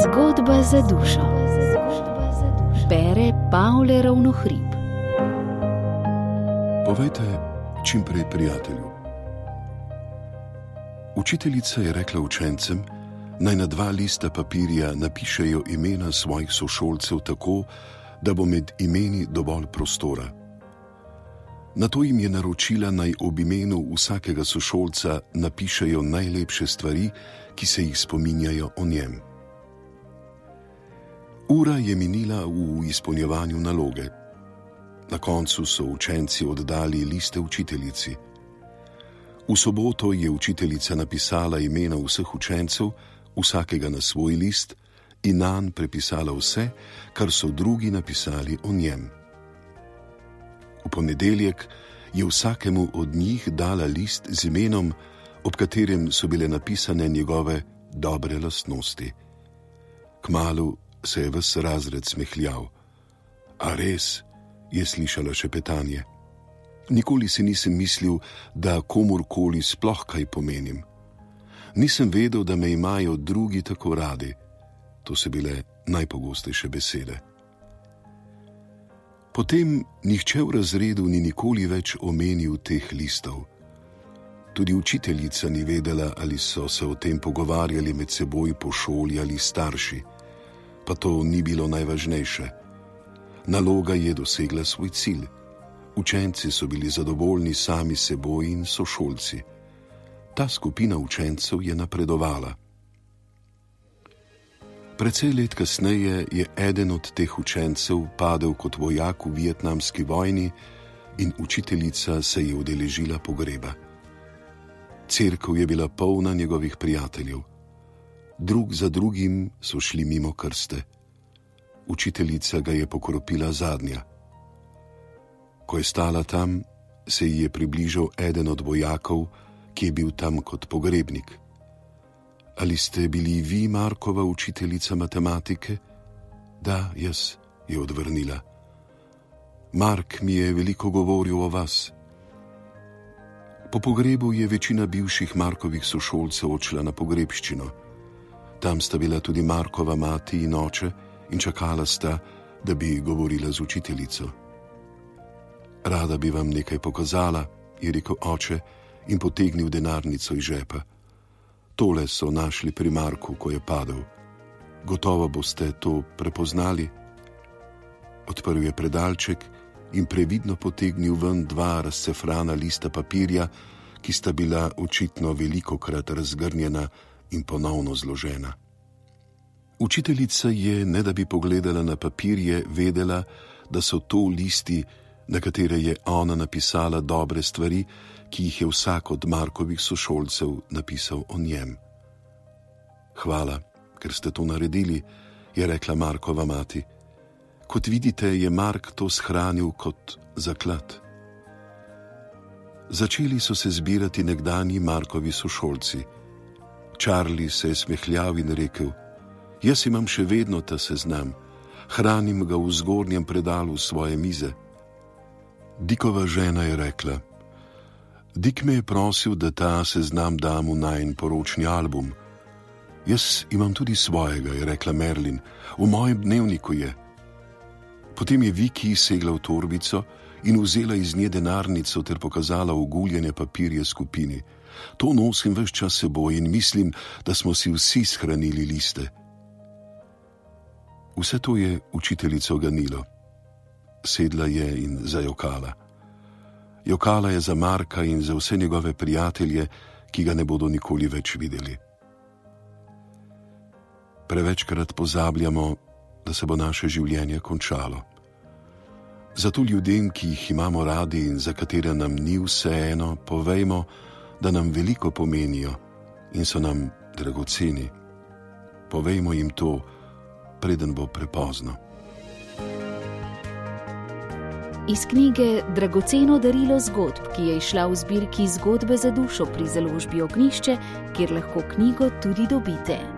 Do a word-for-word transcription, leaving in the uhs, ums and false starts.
Zgodba za dušo. Bere Pavle Ravnohrib. Povejte čim prej prijatelju. Učiteljica je rekla učencem, naj na dva lista papirja napišejo imena svojih sošolcev tako, da bo med imeni dovolj prostora. Nato jim je naročila, naj ob imenu vsakega sošolca napišejo najlepše stvari, ki se jih spominjajo o njem. Ura je minila v izpolnjevanju naloge. Na koncu so učenci oddali liste učiteljici. V soboto je učiteljica napisala imena vseh učencev, vsakega na svoj list, in nanj prepisala vse, kar so drugi napisali o njem. V ponedeljek je vsakemu od njih dala list z imenom, ob katerem so bile napisane njegove dobre lastnosti. Kmalu se je ves razred smehljal. A res, je slišala šepetanje. Nikoli si nisem mislil, da komurkoli sploh kaj pomenim. Nisem vedel, da me imajo drugi tako radi. To so bile najpogostejše besede. Potem nihče v razredu ni nikoli več omenil teh listov. Tudi učiteljica ni vedela, ali so se o tem pogovarjali med seboj po šoli ali starši. Pa to ni bilo najvažnejše. Naloga je dosegla svoj cilj. Učenci so bili zadovoljni sami seboj in sošolci. Ta skupina učencev je napredovala. Precej let kasneje je eden od teh učencev padel kot vojak v vietnamski vojni in učiteljica se je udeležila pogreba. Cerkev je bila polna njegovih prijateljev. Drug za drugim so šli mimo krste. Učiteljica ga je pokropila zadnja. Ko je stala tam, se ji je približal eden od vojakov, ki je bil tam kot pogrebnik. Ali ste bili vi Markova učiteljica matematike? Da, jaz, je odvrnila. Mark mi je veliko govoril o vas. Po pogrebu je večina bivših Markovih sošolcev odšla na pogrebščino. Tam sta bila tudi Markova mati in oče in čakala sta, da bi govorila z učiteljico. Rada bi vam nekaj pokazala, je rekel oče in potegnil denarnico iz žepa. Tole so našli pri Marku, ko je padel. Gotovo boste to prepoznali. Odprl je predalček in previdno potegnil ven dva razcefrana lista papirja, ki sta bila očitno velikokrat razgrnjena in ponovno zložena. Učiteljica je, ne da bi pogledala na papirje, vedela, da so to listi, na katere je ona napisala dobre stvari, ki jih je vsak od Markovih sošolcev napisal o njem. Hvala, ker ste to naredili, je rekla Markova mati. Kot vidite, je Mark to shranil kot zaklad. Začeli so se zbirati nekdanji Markovi sošolci. Charlie se je smehljal in rekel, jaz imam še vedno ta seznam, hranim ga v zgornjem predalu svoje mize. Dickova žena je rekla, Dick me je prosil, da ta seznam dam v najin poročni album. Jaz imam tudi svojega, je rekla Merlin, v mojem dnevniku je. Potem je Viki segla v torbico in vzela iz nje denarnico ter pokazala oguljene papirje skupini. To nosim ves čas seboj in mislim, da smo si vsi shranili liste. Vse to je učiteljico ganilo. Sedla je in zajokala. Jokala je za Marka in za vse njegove prijatelje, ki ga ne bodo nikoli več videli. Prevečkrat pozabljamo, da se bo naše življenje končalo. Zato ljudem, ki jih imamo radi in za katere nam ni vseeno, povejmo, da nam veliko pomenijo in so nam dragoceni. Povejmo jim to, preden bo prepozno. Iz knjige Dragoceno darilo zgodb, ki je izšla v zbirki Zgodbe za dušo pri založbi Ognjišče, kjer lahko knjigo tudi dobite.